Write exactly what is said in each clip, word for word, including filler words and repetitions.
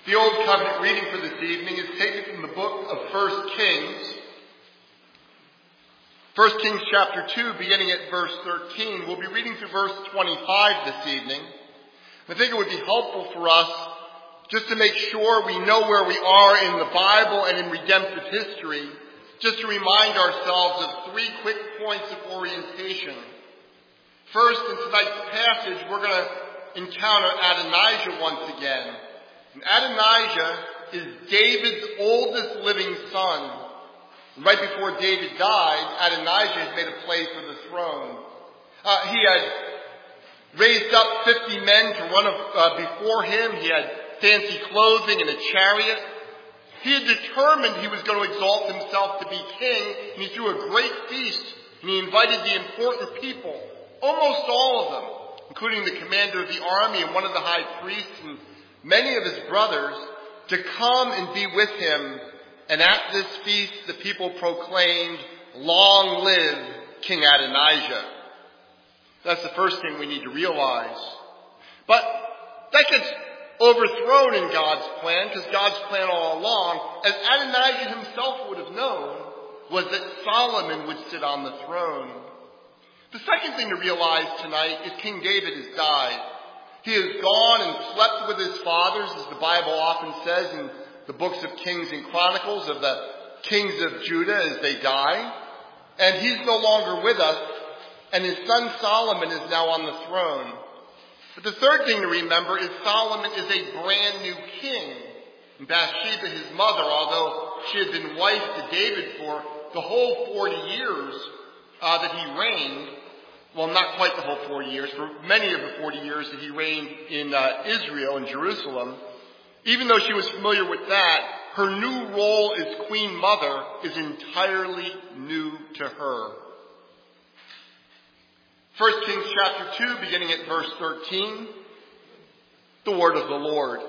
The Old Covenant reading for this evening is taken from the book of First Kings. First Kings chapter two, beginning at verse thirteen. We'll be reading through verse twenty-five this evening. I think it would be helpful for us just to make sure we know where we are in the Bible and in redemptive history, just to remind ourselves of three quick points of orientation. First, in tonight's passage, we're going to encounter Adonijah once again. And Adonijah is David's oldest living son. And right before David died, Adonijah had made a place for the throne. Uh, he had raised up fifty men to run uh, before him. He had fancy clothing and a chariot. He had determined he was going to exalt himself to be king, and he threw a great feast, and he invited the important people, almost all of them, including the commander of the army and one of the high priests and many of his brothers, to come and be with him. And at this feast, the people proclaimed, "Long live King Adonijah." That's the first thing we need to realize. But that gets overthrown in God's plan, because God's plan all along, as Adonijah himself would have known, was that Solomon would sit on the throne. The second thing to realize tonight is King David has died. He has gone and slept with his fathers, as the Bible often says in the books of Kings and Chronicles, of the kings of Judah as they die. And he's no longer with us, and his son Solomon is now on the throne. But the third thing to remember is Solomon is a brand new king. And Bathsheba, his mother, although she had been wife to David for the whole forty years uh, that he reigned, well, not quite the whole forty years, for many of the forty years that he reigned in uh, Israel, in Jerusalem, even though she was familiar with that, her new role as queen mother is entirely new to her. First Kings chapter two, beginning at verse thirteen, the word of the Lord.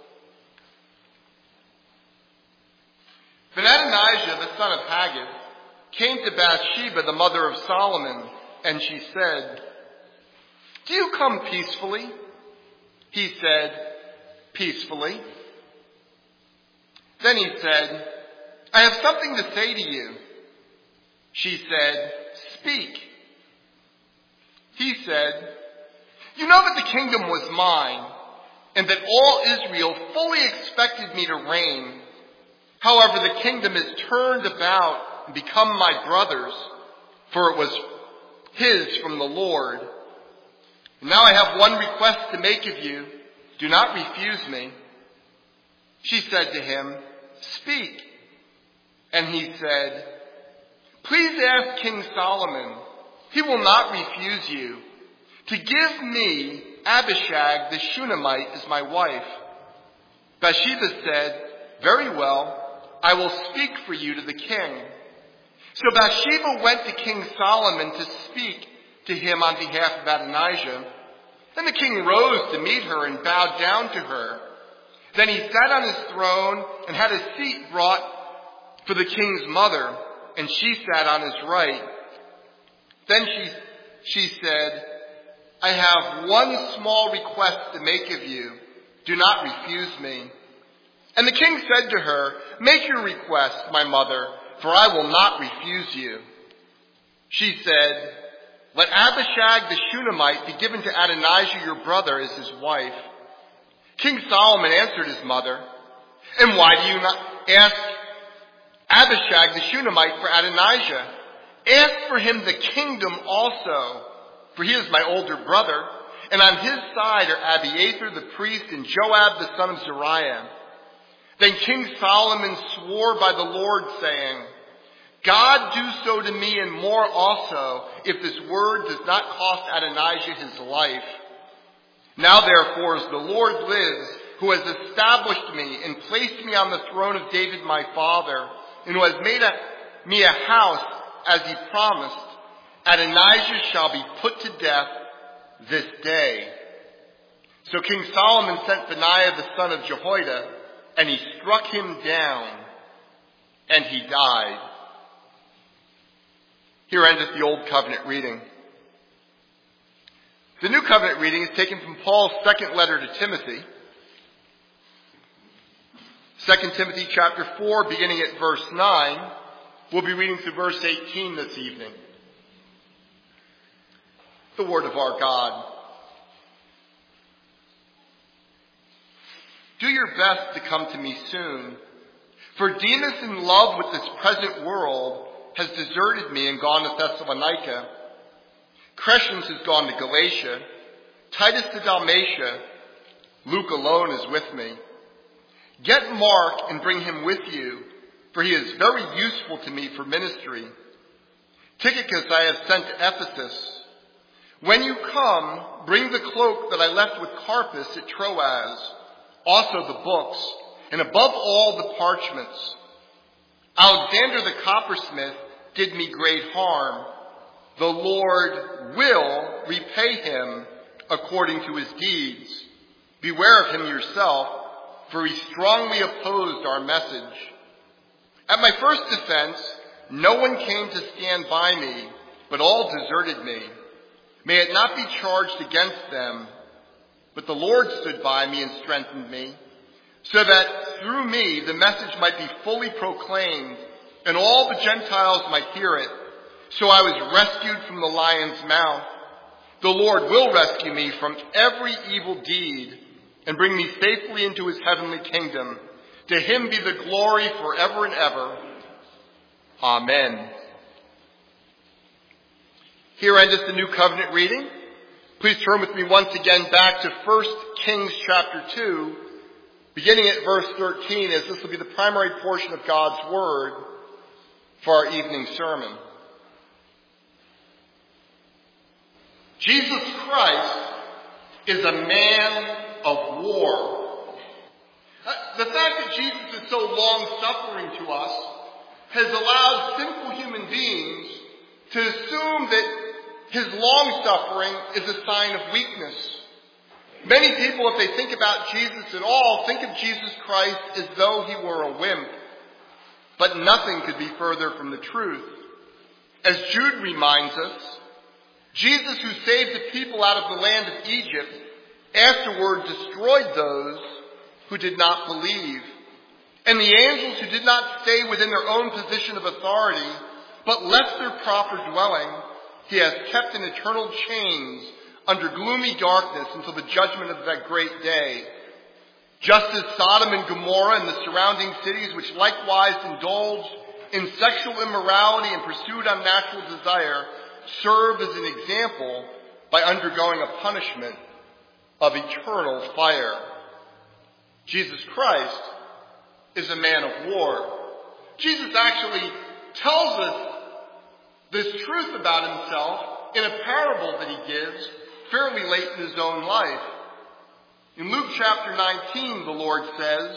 Then Adonijah, the son of Haggith, came to Bathsheba, the mother of Solomon, and she said, "Do you come peacefully?" He said, "Peacefully." Then he said, "I have something to say to you." She said, "Speak." He said, "You know that the kingdom was mine, and that all Israel fully expected me to reign. However, the kingdom is turned about and become my brother's, for it was his from the Lord. Now I have one request to make of you. Do not refuse me." She said to him, "Speak." And he said, "Please ask King Solomon. He will not refuse you, to give me Abishag the Shunammite as my wife." Bathsheba said, "Very well, I will speak for you to the king." So Bathsheba went to King Solomon to speak to him on behalf of Adonijah. Then the king rose to meet her and bowed down to her. Then he sat on his throne and had a seat brought for the king's mother, and she sat on his right. Then she, she said, "I have one small request to make of you. Do not refuse me." And the king said to her, "Make your request, my mother, for I will not refuse you." She said, "Let Abishag the Shunammite be given to Adonijah your brother as his wife." King Solomon answered his mother, "And why do you not ask Abishag the Shunammite for Adonijah? Ask for him the kingdom also, for he is my older brother, and on his side are Abiathar the priest and Joab the son of Zeruiah." Then King Solomon swore by the Lord, saying, "God do so to me and more also, if this word does not cost Adonijah his life. Now therefore, as the Lord lives, who has established me and placed me on the throne of David my father, and who has made a, me a house as he promised, Adonijah shall be put to death this day." So King Solomon sent Benaiah the son of Jehoiada, and he struck him down, and he died. Here endeth the Old Covenant reading. The New Covenant reading is taken from Paul's second letter to Timothy. Second Timothy chapter four, beginning at verse nine. We'll be reading through verse eighteen this evening. The word of our God. Do your best to come to me soon, for Demas, in love with this present world, has deserted me and gone to Thessalonica. Crescens has gone to Galatia, Titus to Dalmatia. Luke alone is with me. Get Mark and bring him with you, for he is very useful to me for ministry. Tychicus I have sent to Ephesus. When you come, bring the cloak that I left with Carpus at Troas, also the books, and above all the parchments. Alexander the coppersmith did me great harm. The Lord will repay him according to his deeds. Beware of him yourself, for he strongly opposed our message. At my first defense, no one came to stand by me, but all deserted me. May it not be charged against them, but the Lord stood by me and strengthened me, so that through me the message might be fully proclaimed, and all the Gentiles might hear it. So I was rescued from the lion's mouth. The Lord will rescue me from every evil deed and bring me safely into his heavenly kingdom. To him be the glory forever and ever. Amen. Here endeth the New Covenant reading. Please turn with me once again back to First Kings chapter two, beginning at verse thirteen, as this will be the primary portion of God's Word for our evening sermon. Jesus Christ is a man of war. The fact that Jesus is so long-suffering to us has allowed sinful human beings to assume that his long-suffering is a sign of weakness. Many people, if they think about Jesus at all, think of Jesus Christ as though he were a wimp. But nothing could be further from the truth. As Jude reminds us, Jesus, who saved the people out of the land of Egypt, afterward destroyed those who did not believe. And the angels who did not stay within their own position of authority, but left their proper dwelling, he has kept in eternal chains under gloomy darkness until the judgment of that great day. Just as Sodom and Gomorrah and the surrounding cities, which likewise indulged in sexual immorality and pursued unnatural desire, served as an example by undergoing a punishment of eternal fire. Jesus Christ is a man of war. Jesus actually tells us this truth about himself in a parable that he gives fairly late in his own life. In Luke chapter nineteen, the Lord says,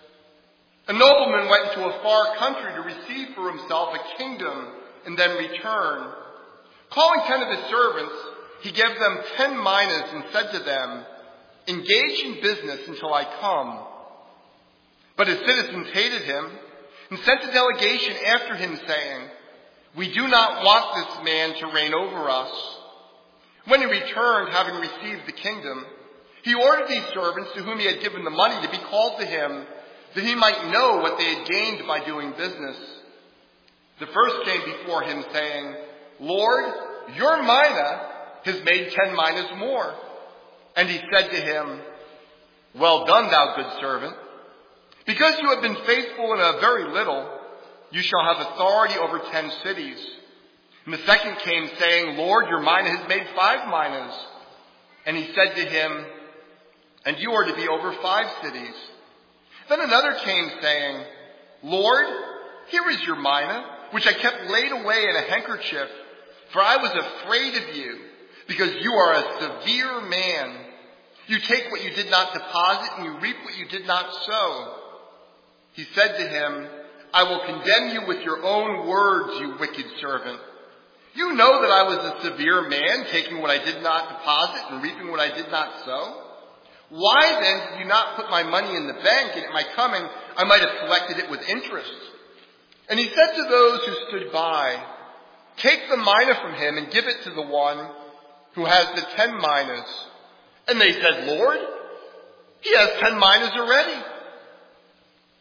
a nobleman went into a far country to receive for himself a kingdom and then return. Calling ten of his servants, he gave them ten minas and said to them, engage in business until I come. But his citizens hated him and sent a delegation after him, saying, we do not want this man to reign over us. When he returned, having received the kingdom, he ordered these servants to whom he had given the money to be called to him, that he might know what they had gained by doing business. The first came before him, saying, Lord, your mina has made ten minas more. And he said to him, well done, thou good servant. Because you have been faithful in a very little, you shall have authority over ten cities. And the second came, saying, Lord, your mina has made five minas. And he said to him, and you are to be over five cities. Then another came, saying, Lord, here is your mina, which I kept laid away in a handkerchief, for I was afraid of you, because you are a severe man. You take what you did not deposit, and you reap what you did not sow. He said to him, I will condemn you with your own words, you wicked servant. You know that I was a severe man, taking what I did not deposit and reaping what I did not sow. Why then did you not put my money in the bank, and at my coming I might have collected it with interest? And he said to those who stood by, take the mina from him and give it to the one who has the ten minas. And they said, Lord, he has ten minas already.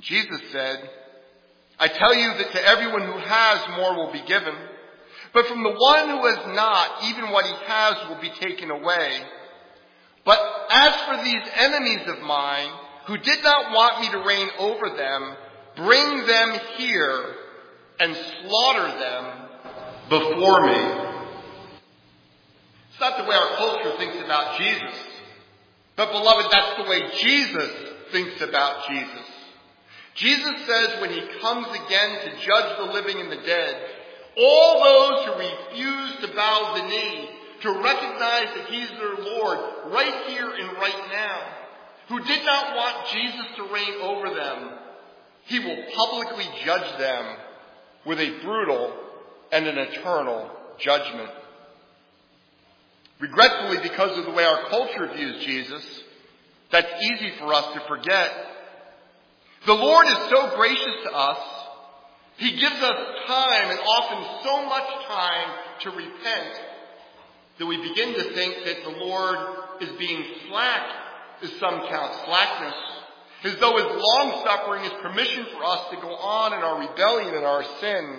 Jesus said, I tell you that to everyone who has, more will be given. But from the one who has not, even what he has will be taken away. But as for these enemies of mine, who did not want me to reign over them, bring them here and slaughter them before me. It's not the way our culture thinks about Jesus. But beloved, that's the way Jesus thinks about Jesus. Jesus says when he comes again to judge the living and the dead, all those who refuse to bow the knee, to recognize that he's their Lord right here and right now, who did not want Jesus to reign over them, he will publicly judge them with a brutal and an eternal judgment. Regretfully, because of the way our culture views Jesus, that's easy for us to forget. The Lord is so gracious to us. He gives us time, and often so much time, to repent that we begin to think that the Lord is being slack, as some count slackness, as though his long-suffering is permission for us to go on in our rebellion and our sin.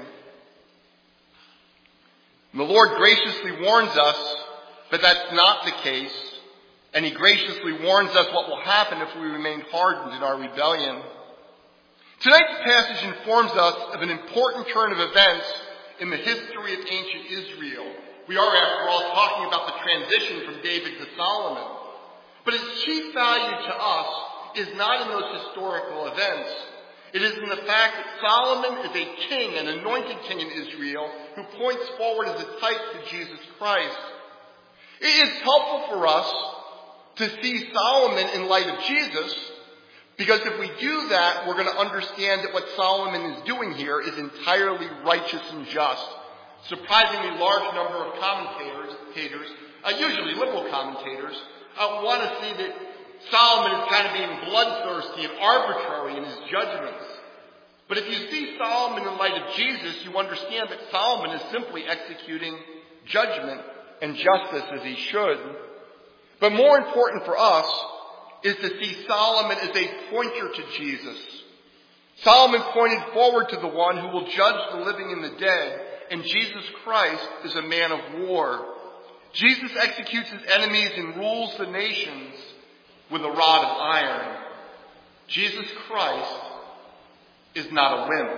And the Lord graciously warns us, but that's not the case, and he graciously warns us what will happen if we remain hardened in our rebellion. Tonight's passage informs us of an important turn of events in the history of ancient Israel. We are, after all, talking about the transition from David to Solomon. But its chief value to us is not in those historical events. It is in the fact that Solomon is a king, an anointed king in Israel, who points forward as a type to Jesus Christ. It is helpful for us to see Solomon in light of Jesus, because if we do that, we're going to understand that what Solomon is doing here is entirely righteous and just. Surprisingly large number of commentators, uh, usually liberal commentators, uh, want to see that Solomon is kind of being bloodthirsty and arbitrary in his judgments. But if you see Solomon in light of Jesus, you understand that Solomon is simply executing judgment and justice as he should. But more important for us is to see Solomon as a pointer to Jesus. Solomon pointed forward to the one who will judge the living and the dead, and Jesus Christ is a man of war. Jesus executes his enemies and rules the nations with a rod of iron. Jesus Christ is not a whim.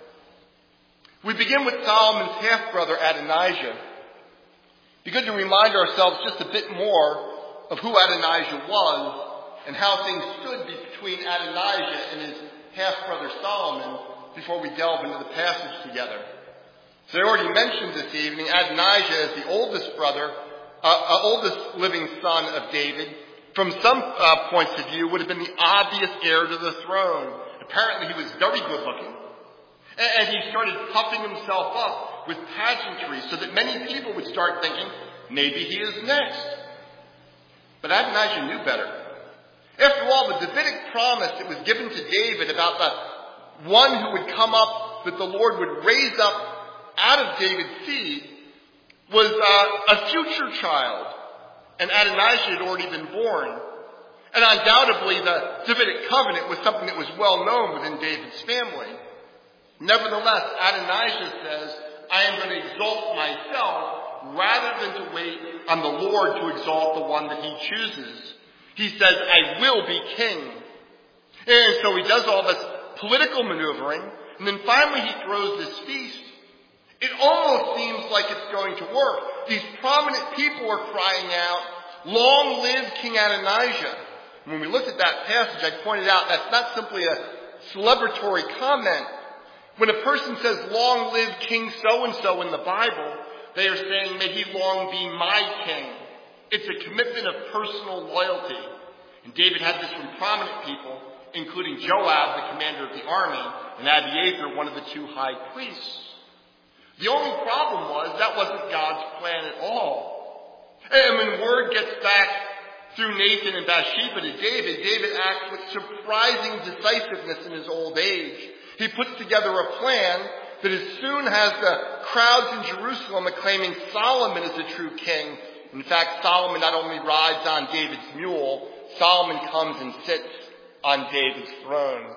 We begin with Solomon's half-brother Adonijah. Be good to remind ourselves just a bit more of who Adonijah was and how things stood between Adonijah and his half-brother Solomon before we delve into the passage together. So I already mentioned this evening, Adonijah is the oldest brother, uh, uh, oldest living son of David. From some uh, points of view, would have been the obvious heir to the throne. Apparently he was very good looking. And, and he started puffing himself up with pageantry so that many people would start thinking, maybe he is next. But Adonijah knew better. After all, the Davidic promise that was given to David about the one who would come up, that the Lord would raise up out of David's seed, was uh, a future child. And Adonijah had already been born. And undoubtedly, the Davidic covenant was something that was well known within David's family. Nevertheless, Adonijah says, I am going to exalt myself rather than to wait on the Lord to exalt the one that he chooses. He says, I will be king. And so he does all this political maneuvering, and then finally he throws this feast. It almost seems like it's going to work. These prominent people are crying out, long live King Adonijah. And when we looked at that passage, I pointed out that's not simply a celebratory comment. When a person says, long live King so-and-so in the Bible, they are saying, may he long be my king. It's a commitment of personal loyalty. And David had this from prominent people, including Joab, the commander of the army, and Abiathar, one of the two high priests. The only problem was that wasn't God's plan at all. And when word gets back through Nathan and Bathsheba to David, David acts with surprising decisiveness in his old age. He puts together a plan that as soon as the crowds in Jerusalem acclaiming Solomon as the true king, in fact, Solomon not only rides on David's mule, Solomon comes and sits on David's throne.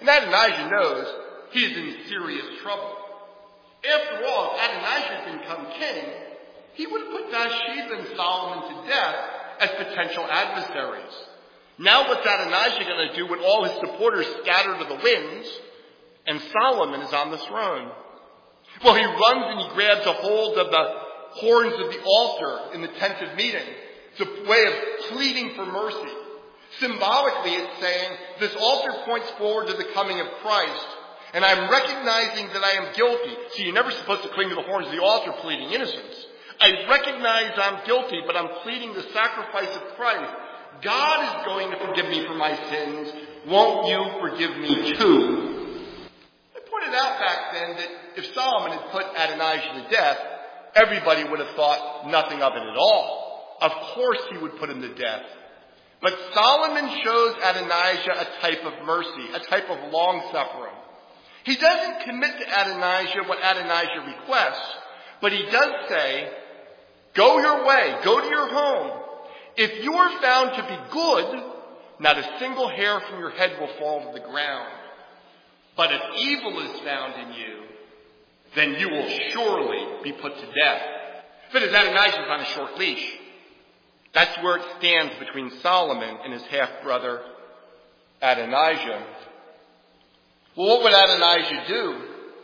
And Adonijah knows he is in serious trouble. After all, if Adonijah had become king, he would have put Bathsheba and Solomon to death as potential adversaries. Now what's Adonijah going to do when all his supporters scatter to the winds and Solomon is on the throne? Well, he runs and he grabs a hold of the horns of the altar in the tent of meeting. It's a way of pleading for mercy. Symbolically, it's saying, this altar points forward to the coming of Christ, and I'm recognizing that I am guilty. See, you're never supposed to cling to the horns of the altar pleading innocence. I recognize I'm guilty, but I'm pleading the sacrifice of Christ. God is going to forgive me for my sins. Won't you forgive me too? I pointed out back then that if Solomon had put Adonijah to death, everybody would have thought nothing of it at all. Of course he would put him to death. But Solomon shows Adonijah a type of mercy, a type of long-suffering. He doesn't commit to Adonijah what Adonijah requests, but he does say, go your way, go to your home. If you are found to be good, not a single hair from your head will fall to the ground. But if evil is found in you, then you will surely be put to death. But as Adonijah is on a short leash, that's where it stands between Solomon and his half-brother Adonijah. Well, what would Adonijah do?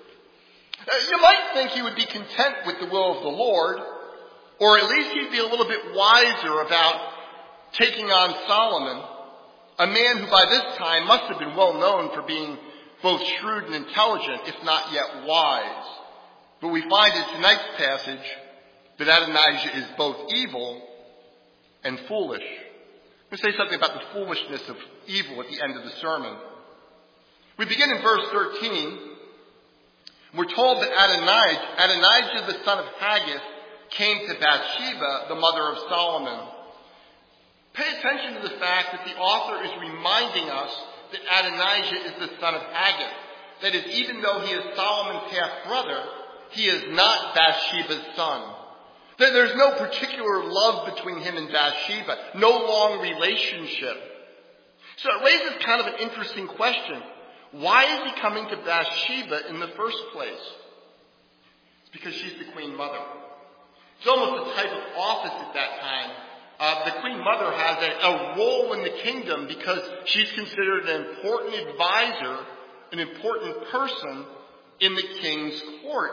You might think he would be content with the will of the Lord, or at least he'd be a little bit wiser about taking on Solomon, a man who by this time must have been well known for being both shrewd and intelligent, if not yet wise. But we find in tonight's passage that Adonijah is both evil and foolish. I'm going to say something about the foolishness of evil at the end of the sermon. We begin in verse thirteen. We're told that Adonijah, Adonijah the son of Haggith, came to Bathsheba, the mother of Solomon. Pay attention to the fact that the author is reminding us that Adonijah is the son of Haggith. That is, even though he is Solomon's half-brother, he is not Bathsheba's son. There's no particular love between him and Bathsheba, no long relationship. So it raises kind of an interesting question. Why is he coming to Bathsheba in the first place? It's because she's the queen mother. It's almost a type of office at that time. Uh, the queen mother has a, a role in the kingdom because she's considered an important advisor, an important person in the king's court.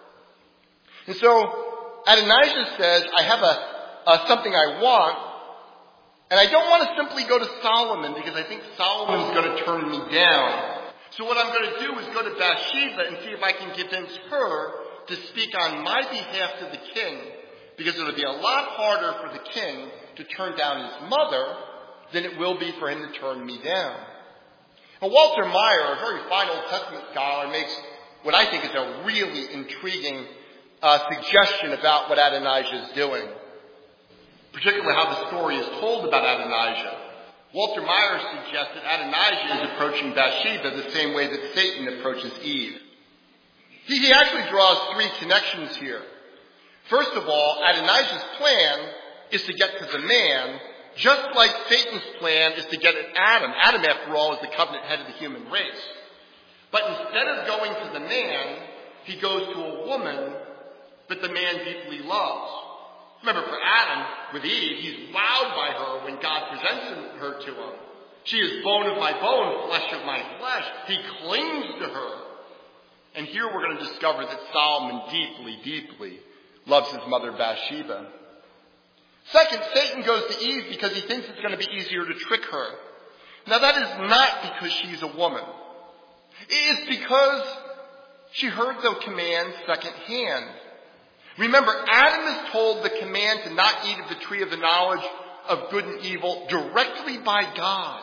And so Adonijah says, I have a, a something I want, and I don't want to simply go to Solomon because I think Solomon's going to turn me down. So what I'm going to do is go to Bathsheba and see if I can convince her to speak on my behalf to the king, because it'll be a lot harder for the king to turn down his mother than it will be for him to turn me down. Now, Walter Meyer, a very fine Old Testament scholar, makes what I think is a really intriguing uh, suggestion about what Adonijah is doing, particularly how the story is told about Adonijah. Walter Meyer suggests that Adonijah is approaching Bathsheba the same way that Satan approaches Eve. He, he actually draws three connections here. First of all, Adonijah's plan is to get to the man, just like Satan's plan is to get at Adam. Adam, after all, is the covenant head of the human race. But instead of going to the man, he goes to a woman that the man deeply loves. Remember, for Adam, with Eve, he's wowed by her when God presents her to him. She is bone of my bone, flesh of my flesh. He clings to her. And here we're going to discover that Solomon deeply, deeply loves his mother Bathsheba. Second, Satan goes to Eve because he thinks it's going to be easier to trick her. Now that is not because she's a woman. It is because she heard the command secondhand. Remember, Adam is told the command to not eat of the tree of the knowledge of good and evil directly by God.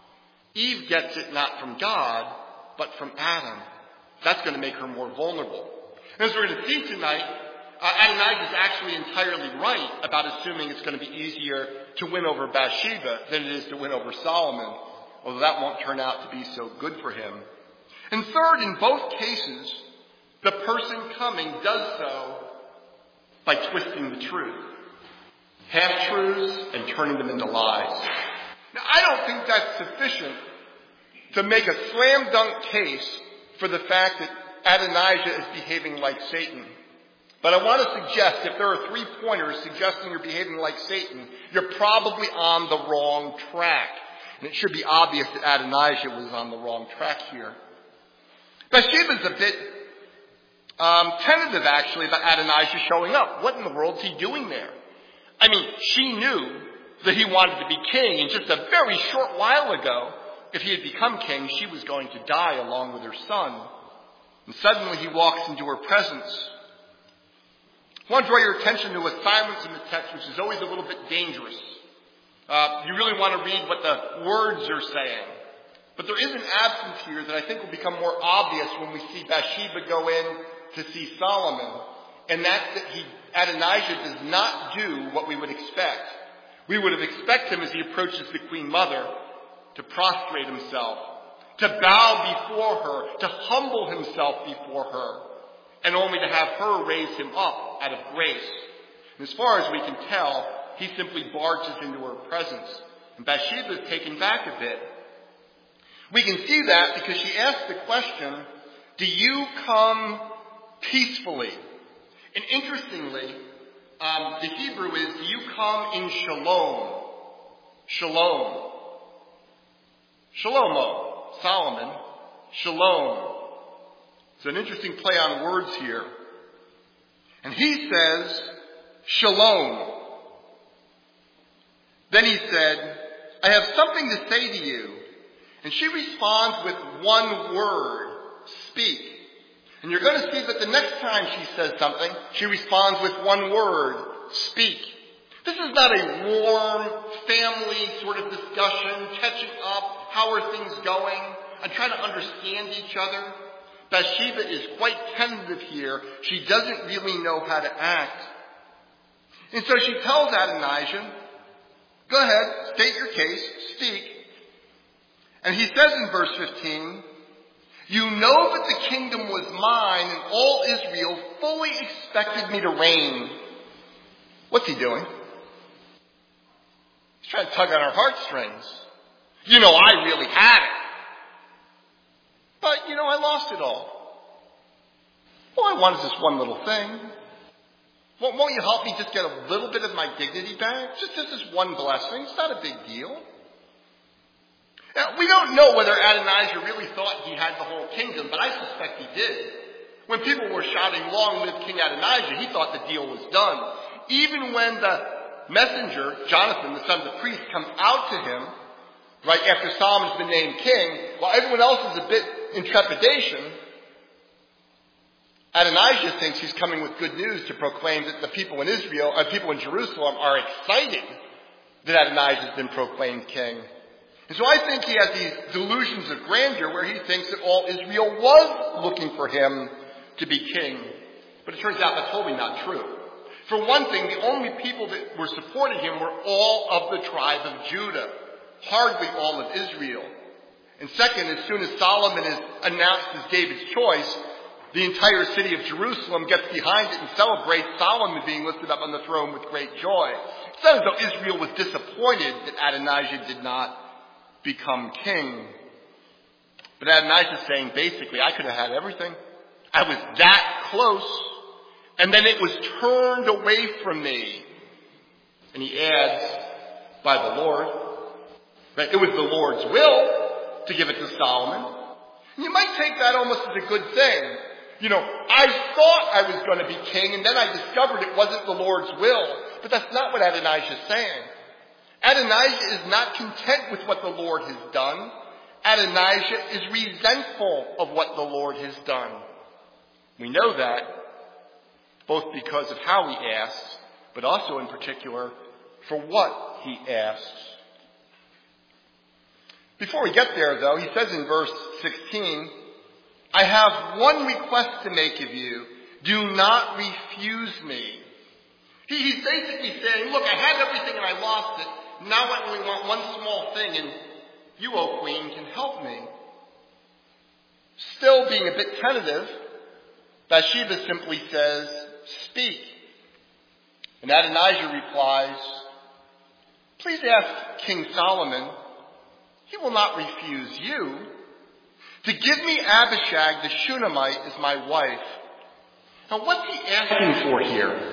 Eve gets it not from God, but from Adam. That's going to make her more vulnerable. And as we're going to see tonight, uh, Adonijah is actually entirely right about assuming it's going to be easier to win over Bathsheba than it is to win over Solomon, although that won't turn out to be so good for him. And third, in both cases, the person coming does so by twisting the truth. Half-truths and turning them into lies. Now, I don't think that's sufficient to make a slam dunk case for the fact that Adonijah is behaving like Satan. But I want to suggest, if there are three pointers suggesting you're behaving like Satan, you're probably on the wrong track. And it should be obvious that Adonijah was on the wrong track here. Bathsheba's a bit um, tentative, actually, about Adonijah showing up. What in the world is he doing there? I mean, she knew that he wanted to be king, and just a very short while ago, if he had become king, she was going to die along with her son. And suddenly he walks into her presence. I want to draw your attention to a silence in the text, which is always a little bit dangerous. Uh, you really want to read what the words are saying. But there is an absence here that I think will become more obvious when we see Bathsheba go in to see Solomon. And that's that he, Adonijah does not do what we would expect. We would have expected him as he approaches the queen mother to prostrate himself, to bow before her, to humble himself before her, and only to have her raise him up out of grace. And as far as we can tell, he simply barges into her presence. And Bathsheba is taken back a bit. We can see that because she asks the question, do you come peacefully? And interestingly, um, the Hebrew is, do you come in shalom? Shalom. Shalomo, Solomon, shalom. It's an interesting play on words here. And he says, shalom. Then he said, I have something to say to you. And she responds with one word, speak. And you're going to see that the next time she says something, she responds with one word, speak. This is not a warm family sort of discussion, catching up, how are things going, and trying to understand each other. Bathsheba is quite tentative here. She doesn't really know how to act. And so she tells Adonijah, go ahead, state your case, speak. And he says in verse fifteen, you know that the kingdom was mine and all Israel fully expected me to reign. What's he doing? He's trying to tug on our heartstrings. You know, I really had it. But, you know, I lost it all. All I want is this one little thing. Won't, won't you help me just get a little bit of my dignity back? Just, just this one blessing. It's not a big deal. Now, we don't know whether Adonijah really thought he had the whole kingdom, but I suspect he did. When people were shouting, long live King Adonijah, he thought the deal was done. Even when the messenger, Jonathan, the son of the priest, comes out to him, right after Solomon's been named king, while everyone else is a bit in trepidation, Adonijah thinks he's coming with good news to proclaim that the people in Israel, uh, people in Jerusalem are excited that Adonijah has been proclaimed king. And so I think he has these delusions of grandeur where he thinks that all Israel was looking for him to be king. But it turns out that's totally not true. For one thing, the only people that were supporting him were all of the tribe of Judah, hardly all of Israel. And second, as soon as Solomon is announced as David's choice, the entire city of Jerusalem gets behind it and celebrates Solomon being lifted up on the throne with great joy. It's not as though Israel was disappointed that Adonijah did not become king. But Adonijah is saying, basically, I could have had everything. I was that close. And then it was turned away from me. And he adds, by the Lord. Right? It was the Lord's will to give it to Solomon. And you might take that almost as a good thing. You know, I thought I was going to be king, and then I discovered it wasn't the Lord's will. But that's not what Adonijah is saying. Adonijah is not content with what the Lord has done. Adonijah is resentful of what the Lord has done. We know that both because of how he asks, but also in particular for what he asks. Before we get there, though, he says in verse sixteen, I have one request to make of you. Do not refuse me. He, he's basically saying, look, I had everything and I lost it. Now I only want one small thing, and you, O queen, can help me. Still being a bit tentative, Bathsheba simply says, speak. And Adonijah replies, please ask King Solomon. He will not refuse you. to give me Abishag the Shunammite as my wife. Now what's he asking for here?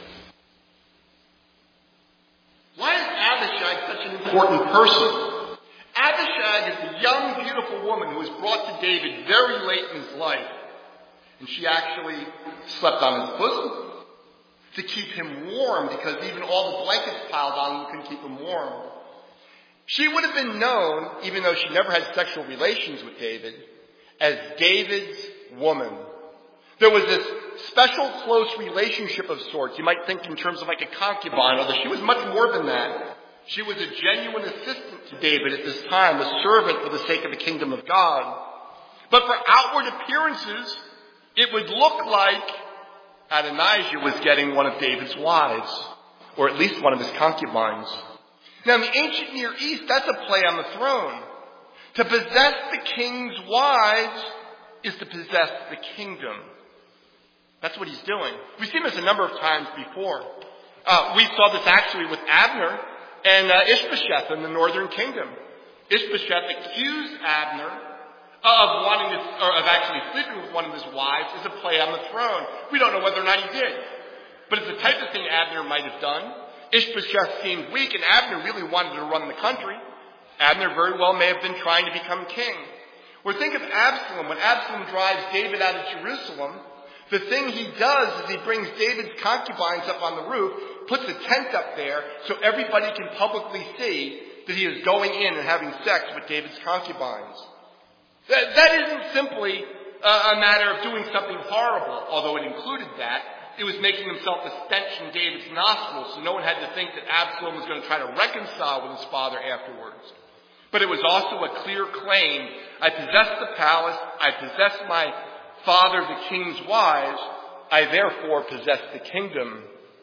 Why is Abishag such an important person? Abishag is a young, beautiful woman who was brought to David very late in his life. And she actually slept on his bosom to keep him warm, because even all the blankets piled on him couldn't keep him warm. She would have been known, even though she never had sexual relations with David, as David's woman. There was this special close relationship of sorts. You might think in terms of like a concubine, although she was much more than that. She was a genuine assistant to David at this time, a servant for the sake of the kingdom of God. But for outward appearances, it would look like Adonijah was getting one of David's wives, or at least one of his concubines. Now in the ancient Near East, that's a play on the throne. To possess the king's wives is to possess the kingdom. That's what he's doing. We've seen this a number of times before. Uh, we saw this actually with Abner and uh, Ishbosheth in the northern kingdom. Ishbosheth accused Abner of wanting to, or of actually sleeping with one of his wives as a play on the throne. We don't know whether or not he did. But it's the type of thing Abner might have done. Ishbosheth seemed weak, and Abner really wanted to run the country. Abner very well may have been trying to become king. Or think of Absalom. When Absalom drives David out of Jerusalem, the thing he does is he brings David's concubines up on the roof, puts a tent up there so everybody can publicly see that he is going in and having sex with David's concubines. That, that isn't simply uh, a matter of doing something horrible, although it included that. It was making himself a stench in David's nostrils, so no one had to think that Absalom was going to try to reconcile with his father afterwards. But it was also a clear claim. I possess the palace. I possess my father, the king's wives. I therefore possess the kingdom.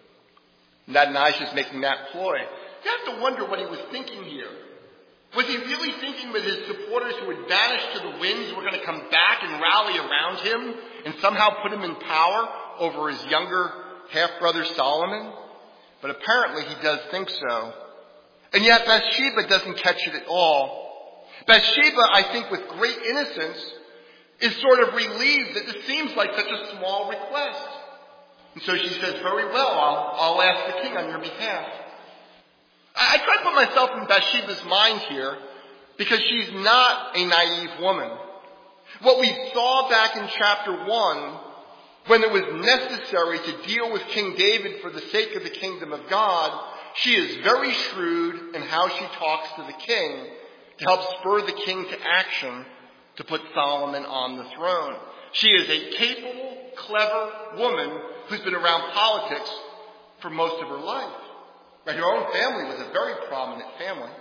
And Adonijah is making that ploy. You have to wonder what he was thinking here. Was he really thinking that his supporters who had vanished to the winds were going to come back and rally around him and somehow put him in power over his younger half-brother Solomon? But apparently he does think so. And yet Bathsheba doesn't catch it at all. Bathsheba, I think with great innocence, is sort of relieved that this seems like such a small request. And so she says, very well, I'll, I'll ask the king on your behalf. I, I try to put myself in Bathsheba's mind here because she's not a naive woman. What we saw back in chapter one, when it was necessary to deal with King David for the sake of the kingdom of God, she is very shrewd in how she talks to the king to help spur the king to action to put Solomon on the throne. She is a capable, clever woman who's been around politics for most of her life. Right? Her own family was a very prominent family.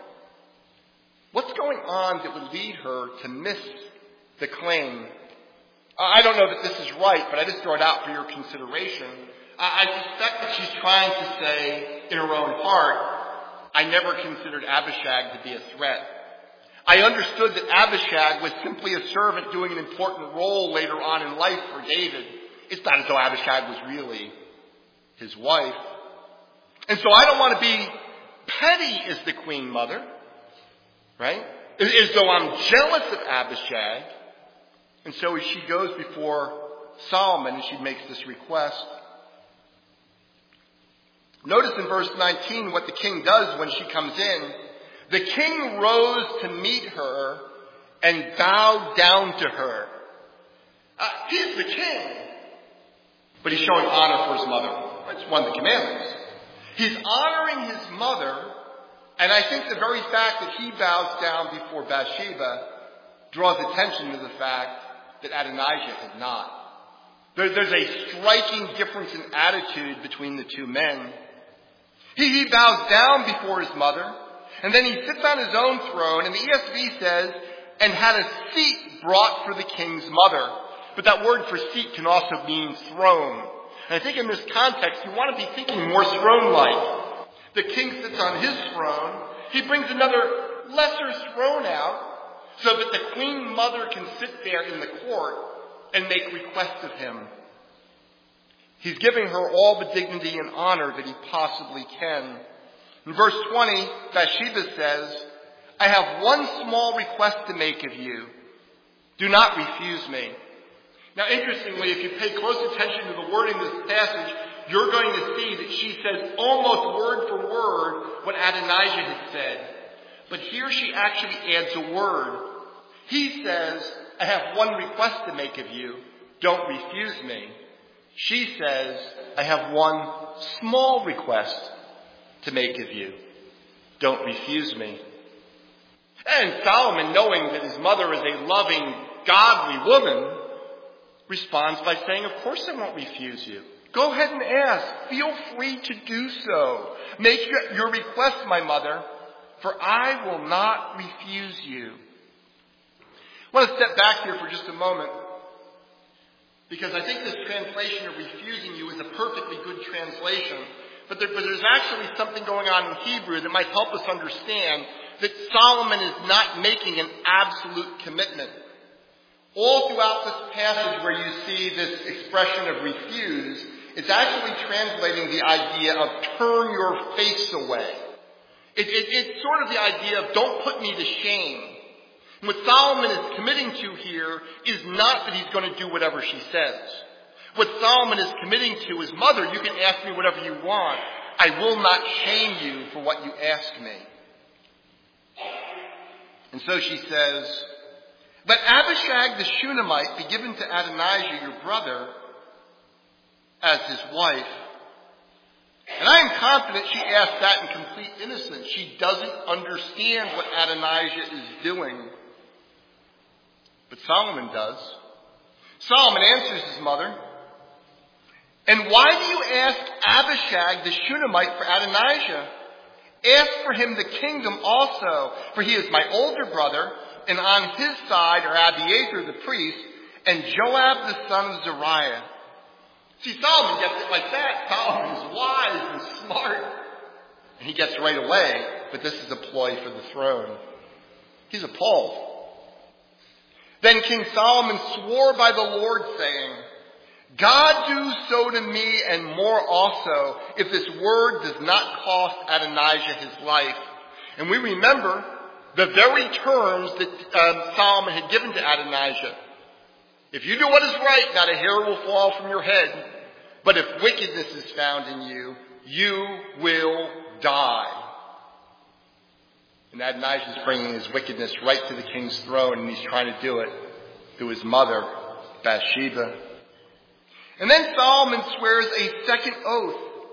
What's going on that would lead her to miss the claim? I don't know that this is right, but I just throw it out for your consideration. I suspect that she's trying to say in her own heart, I never considered Abishag to be a threat. I understood that Abishag was simply a servant doing an important role later on in life for David. It's not as though Abishag was really his wife. And so I don't want to be petty as the queen mother, right? As though I'm jealous of Abishag. And so as she goes before Solomon and she makes this request. Notice in verse nineteen what the king does when she comes in. The king rose to meet her and bowed down to her. Uh, he's the king. But he's showing honor for his mother. It's one of the commandments. He's honoring his mother, and I think the very fact that he bows down before Bathsheba draws attention to the fact that Adonijah had not. There, there's a striking difference in attitude between the two men. He, he bows down before his mother, and then he sits on his own throne, and the E S V says, and had a seat brought for the king's mother. But that word for seat can also mean throne. And I think in this context, you want to be thinking more throne-like. The king sits on his throne. He brings another lesser throne out so that the queen mother can sit there in the court and make requests of him. He's giving her all the dignity and honor that he possibly can. In verse twenty, Bathsheba says, I have one small request to make of you. Do not refuse me. Now, interestingly, if you pay close attention to the wording of this passage, you're going to see that she says almost word for word what Adonijah had said. But here she actually adds a word. He says, I have one request to make of you. Don't refuse me. She says, I have one small request to make of you. Don't refuse me. And Solomon, knowing that his mother is a loving, godly woman, responds by saying, of course I won't refuse you. Go ahead and ask. Feel free to do so. Make your, your request, my mother, for I will not refuse you. I want to step back here for just a moment, because I think this translation of refusing you is a perfectly good translation. But, there, but there's actually something going on in Hebrew that might help us understand that Solomon is not making an absolute commitment. All throughout this passage where you see this expression of refuse, it's actually translating the idea of turn your face away. It, it, it's sort of the idea of don't put me to shame. And what Solomon is committing to here is not that he's going to do whatever she says. What Solomon is committing to is, mother, you can ask me whatever you want. I will not shame you for what you ask me. And so she says, let Abishag the Shunammite be given to Adonijah, your brother, as his wife. And I am confident she asked that in complete innocence. She doesn't understand what Adonijah is doing. But Solomon does. Solomon answers his mother, and why do you ask Abishag the Shunammite for Adonijah? Ask for him the kingdom also, for he is my older brother, and on his side are Abiathar the priest, and Joab the son of Zeruiah. See, Solomon gets it like that. Solomon is wise and smart. And he gets right away, but this is a ploy for the throne. He's appalled. Then King Solomon swore by the Lord, saying, God do so to me and more also, if this word does not cost Adonijah his life. And we remember the very terms that um, Solomon had given to Adonijah. If you do what is right, not a hair will fall from your head. But if wickedness is found in you, you will die. And Adonijah is bringing his wickedness right to the king's throne, and he's trying to do it through his mother, Bathsheba. And then Solomon swears a second oath.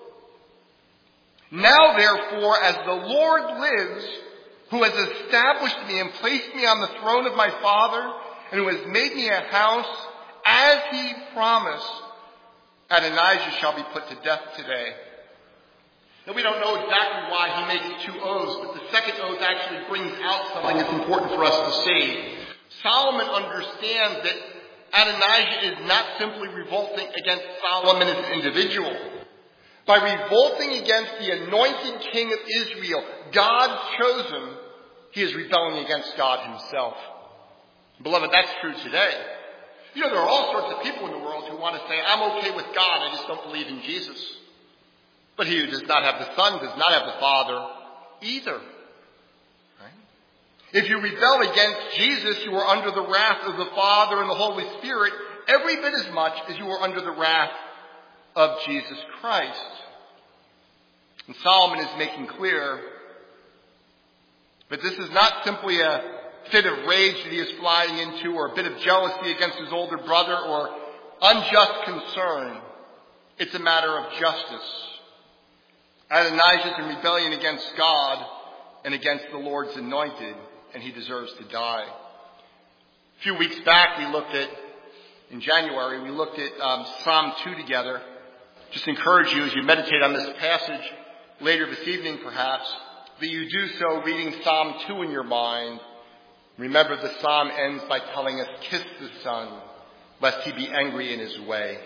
Now therefore, as the Lord lives, who has established me and placed me on the throne of my father, and who has made me a house, as he promised, Adonijah shall be put to death today. Now we don't know exactly why he makes two oaths, but the second oath actually brings out something that's important for us to see. Solomon understands that Adonijah is not simply revolting against Solomon as an individual. By revolting against the anointed king of Israel, God's chosen, he is rebelling against God himself. Beloved, that's true today. You know, there are all sorts of people in the world who want to say, I'm okay with God, I just don't believe in Jesus. But he who does not have the Son does not have the Father either. Right? If you rebel against Jesus, you are under the wrath of the Father and the Holy Spirit every bit as much as you are under the wrath of Jesus Christ. And Solomon is making clear that this is not simply a fit of rage that he is flying into, or a bit of jealousy against his older brother, or unjust concern. It's a matter of justice. Adonijah is in rebellion against God and against the Lord's anointed, and he deserves to die. A few weeks back, we looked at, in January, we looked at um, Psalm two together. Just encourage you as you meditate on this passage later this evening, perhaps, that you do so reading Psalm two in your mind. Remember, the psalm ends by telling us, kiss the Son, lest he be angry in his way.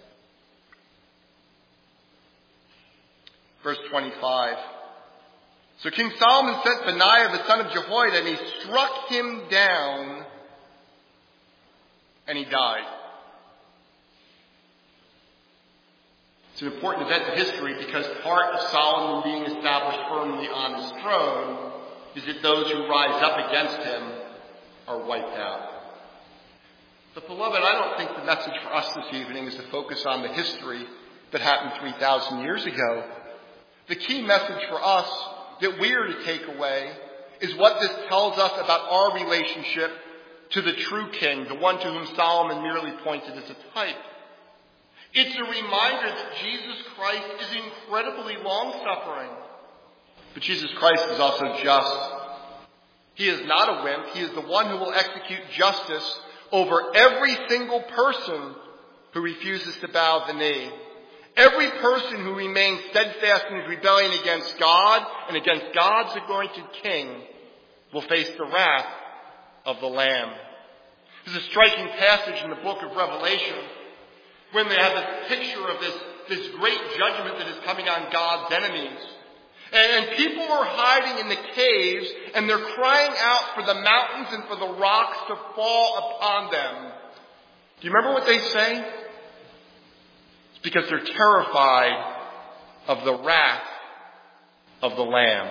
Verse twenty-five. So King Solomon sent Benaiah the son of Jehoiada, and he struck him down, and he died. It's an important event in history because part of Solomon being established firmly on his throne is that those who rise up against him are wiped out. But beloved, I don't think the message for us this evening is to focus on the history that happened three thousand years ago. The key message for us that we are to take away is what this tells us about our relationship to the true King, the one to whom Solomon merely pointed as a type. It's a reminder that Jesus Christ is incredibly long-suffering. But Jesus Christ is also just. He is not a wimp. He is the one who will execute justice over every single person who refuses to bow the knee. Every person who remains steadfast in his rebellion against God and against God's anointed King will face the wrath of the Lamb. There's a striking passage in the book of Revelation when they have this picture of this, this great judgment that is coming on God's enemies. And, and people are hiding in the caves and they're crying out for the mountains and for the rocks to fall upon them. Do you remember what they say? It's because they're terrified of the wrath of the Lamb.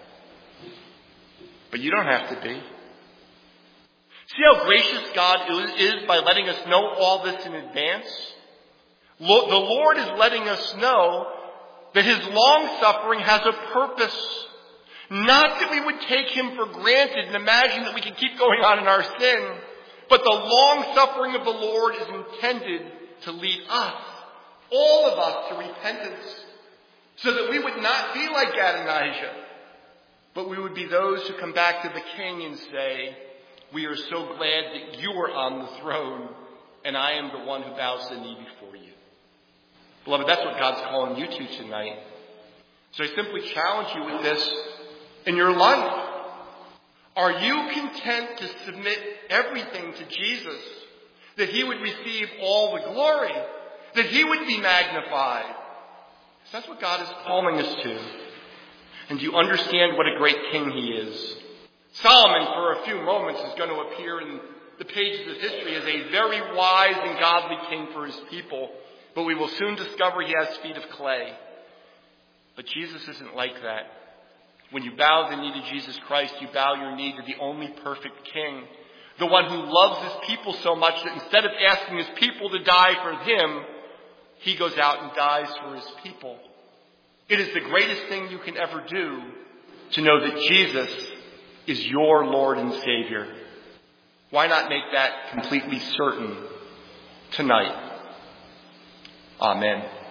But you don't have to be. See how gracious God is by letting us know all this in advance? The Lord is letting us know that his long-suffering has a purpose. Not that we would take him for granted and imagine that we can keep going on in our sin, but the long-suffering of the Lord is intended to lead us, all of us, to repentance, so that we would not be like Adonijah, but we would be those who come back to the King and say, we are so glad that you are on the throne, and I am the one who bows the knee before you. Beloved, that's what God's calling you to tonight. So I simply challenge you with this in your life. Are you content to submit everything to Jesus, that he would receive all the glory, that he would be magnified? Because that's what God is calling us to. And do you understand what a great king he is? Solomon, for a few moments, is going to appear in the pages of history as a very wise and godly king for his people. But we will soon discover he has feet of clay. But Jesus isn't like that. When you bow the knee to Jesus Christ, you bow your knee to the only perfect king. The one who loves his people so much that instead of asking his people to die for him, he goes out and dies for his people. It is the greatest thing you can ever do to know that Jesus is your Lord and Savior. Why not make that completely certain tonight? Amen.